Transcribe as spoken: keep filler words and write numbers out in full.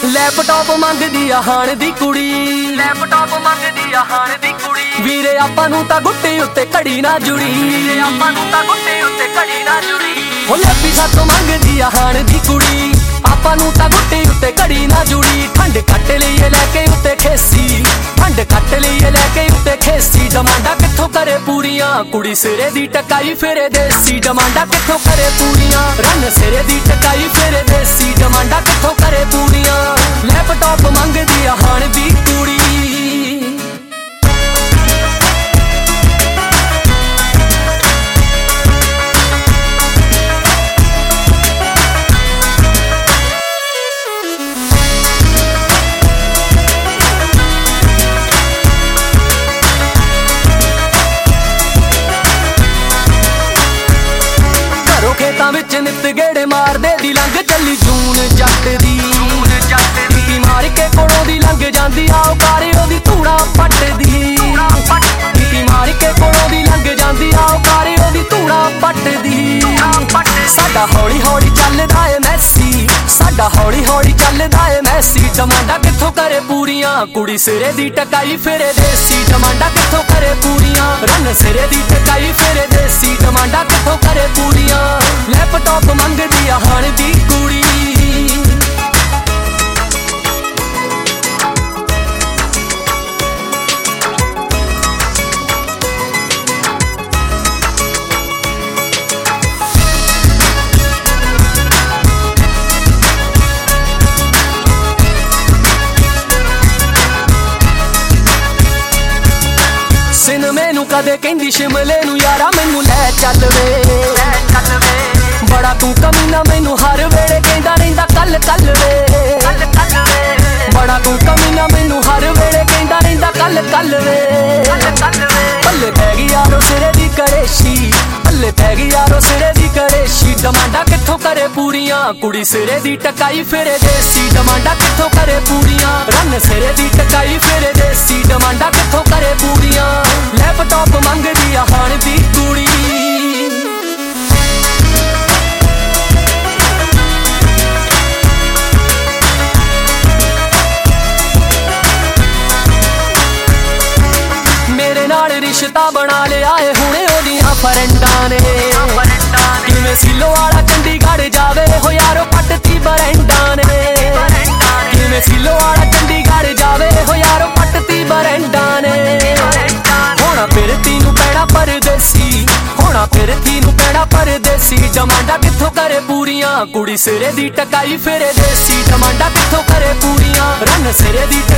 Laptop ਮੰਗਦੀ ਆ ਹਾਣ ਦੀ ਕੁੜੀ, ਲੈਪਟਾਪ ਮੰਗਦੀ ਆ ਹਾਣ ਦੀ ਕੁੜੀ। ਵੀਰੇ ਆਪਾਂ ਨੂੰ ਤਾਂ ਗੁੱਟੇ ਉੱਤੇ ਘੜੀ ਨਾ ਜੁੜੀ, ਵੀਰੇ ਆਪਾਂ ਨੂੰ ਤਾਂ ਗੁੱਟੇ ਉੱਤੇ ਘੜੀ ਨਾ ਜੁੜੀ। ਹੋ ਲੈਪੀ ਸਾਥੋਂ ਮੰਗਦੀ ਆ ਹਾਣ ਦੀ ਕੁੜੀ, ਆਪਾਂ ਨੂੰ ਤਾਂ ਗੁੱਟੇ ਉੱਤੇ ਘੜੀ ਨਾ ਜੁੜੀ। ਠੰਡ ਕੱਟ ਲਈਏ ਲੈ ਕੇ ਉੱਤੇ ਖੇਸੀ, ਠੰਡ ਕੱਟ ਲਈਏ ਲੈ ਕੇ ਉੱਤੇ ਖੇਸੀ। ਡਮਾਂਡਾ ਕਿੱਥੋਂ ਕਰੇ ਪੂਰੀਆਂ, ਕੁੜੀ ਸਿਰੇ ਦੀ ਟਕਾਈ ਫੇਰੇ ਦੇਸੀ। ਡਮਾਂਡਾ ਕਿੱਥੋਂ ਕਰੇ ਪੂਰੀਆਂ, ਰੰਨ ਸਿਰੇ ਦੀ ਟਕਾਈ ਫੇਰੇ ਦੇਸੀ। ਡਮਾਂਡਾ ਕਿੱਥੋਂ ਕਰੇ ਪੂਰੀਆਂ, ਲੈਪਟਾਪ ਮੰਗਦੀ ਆ ਹਾਣ ਦੀ ਕੁੜੀ। ਖੇਤਾਂ ਵਿੱਚ ਨਿੱਤ ਗੇੜੇ ਮਾਰਦੇ ਦੀ ਲੰਘ ਚੱਲੀ ਜੂਨ ਜੱਟ ਦੀ। ਟੀਟੀ ਮਾਰ ਕੇ ਕੋਲੋਂ ਦੀ ਲੰਘ ਜਾਂਦੀ ਆ ਉਹ ਕਾਰੇ ਉਹਦੀ ਧੂੜਾ ਪੱਟਦੀ। ਟੀਟੀ ਮਾਰ ਕੇ ਕੋਲੋਂ ਦੀ ਲੰਘ ਜਾਂਦੀ ਆ ਉਹ ਕਾਰੇ ਉਹਦੀ ਧੂੜਾ ਪੱਟਦੀ। ਸਾਡਾ ਹੌਲੀ ਹੌਲੀ ਚੱਲਦਾ ਏ ਮੈਸੀ, ਸਾਡਾ ਹੌਲੀ ਹੌਲੀ ਚੱਲਦਾ ਏ ਮੈਸੀ। ਡਮਾਂਡਾ ਕਿੱਥੋਂ ਕਰੇ ਪੂਰੀਆਂ, ਕੁੜੀ ਸਿਰੇ ਦੀ ਟਕਾਈ ਫੇਰੇ ਦੇਸੀ। ਡਮਾਂਡਾ ਕਿੱਥੋਂ ਕਰੇ ਪੂਰੀਆਂ, ਰੰਨ ਸਿਰੇ ਦੀ ਟਕਾਈ ਫੇਰੇ ਦੇਸੀ। ਡਮਾਂਡਾ ਕਿੱਥੋਂ ਕਰੇ ਪੂਰੀਆਂ, ਲੈਪਟਾਪ ਮੰਗਦੀ ਆ ਹਾਣ ਦੀ ਕੁੜੀ। ਸਿਨਮੇ ਨੂੰ ਕਦੇ ਕਹਿੰਦੀ ਸ਼ਿਮਲੇ ਨੂੰ ਯਾਰਾ ਮੈਨੂੰ ਲੈ ਚੱਲ ਵੇ। ਬੜਾ ਤੂੰ ਕਮੀਨਾ ਮੈਨੂੰ ਹਰ ਵੇਲੇ ਕਹਿੰਦਾ ਰਹਿੰਦਾ ਕੱਲ ਕੱਲ ਵੇ। ਬੜਾ ਤੂੰ ਕਮੀਨਾ ਮੈਨੂੰ ਹਰ ਵੇਲੇ ਕਹਿੰਦਾ ਰਹਿੰਦਾ ਕੱਲ ਕੱਲ ਵੇ। ਪੱਲੇ ਪੈ ਗਈ ਯਾਰੋ ਸਿਰੇ ਦੀ ਕਰੇਸ਼ੀ, ਪੱਲੇ ਪੈ ਗਈ ਯਾਰੋ ਸਿਰੇ ਦੀ ਕਰੇਸ਼ੀ। ਡਮਾਂਡਾ ਕਿੱਥੋਂ ਕਰੇ ਪੂਰੀਆਂ, ਕੁੜੀ ਸਿਰੇ ਦੀ ਟਕਾਈ ਫੇਰੇ ਦੇਸੀ। ਡਮਾਂਡਾ ਕਿੱਥੋਂ ਕਰੇ ਪੂਰੀਆਂ, ਰੰਨ ਸਿਰੇ ਦੀ ਟਕਾਈ ਫੇਰੇ ਦੇਸੀ। ਡਮਾਂਡਾ ਕਿੱਥੋਂ ਕਰੇ ਪੂਰੀਆਂ, ਲੈਪਟਾਪ ਮੰਗਦੀ ਆ ਹਾਣ ਦੀ ਕੁੜੀ। ਮੇਰੇ ਨਾਲ ਰਿਸ਼ਤਾ ਬਣਾ ਲਿਆ ਏ ਹੁਣੇ ਉਹਦੀਆਂ ਫਰੈਂਡਾਂ ਨੇ। ਕਿਵੇਂ ਸਿੱਲੋ ਵਾਲਾ ਚੰਡੀਗੜ੍ਹ ਜਾਵੇ ਹੋ ਯਾਰੋ ਪੱਟਤੀ ਬਰੈਂਡਾਂ ਨੇ। ਕਿਵੇਂ ਸਿੱਲੋ ਵਾਲਾ ਚੰਡੀਗੜ੍ਹ ਜਾਵੇ ਹੋ ਯਾਰੋ ਪੱਟਤੀ ਬਰੈਂਡਾਂ ਨੇ। ਹੋਣਾ ਫਿਰਤੀ ਨੂੰ ਪੈਣਾ ਪਰਦੇਸੀ, ਹੋਣਾ ਫਿਰਤੀ ਨੂੰ ਪੈਣਾ ਪਰਦੇਸੀ। ਡਮਾਂਡਾ ਕਿੱਥੋਂ ਕਰੇ ਪੂਰੀਆਂ, ਕੁੜੀ ਸਿਰੇ ਦੀ ਟਕਾਈ ਫੇਰੇ ਦੇਸੀ। ਡਮਾਂਡਾ ਕਿੱਥੋਂ ਕਰੇ ਪੂਰੀਆਂ, ਰੰਨ ਸਿਰੇ ਦੀ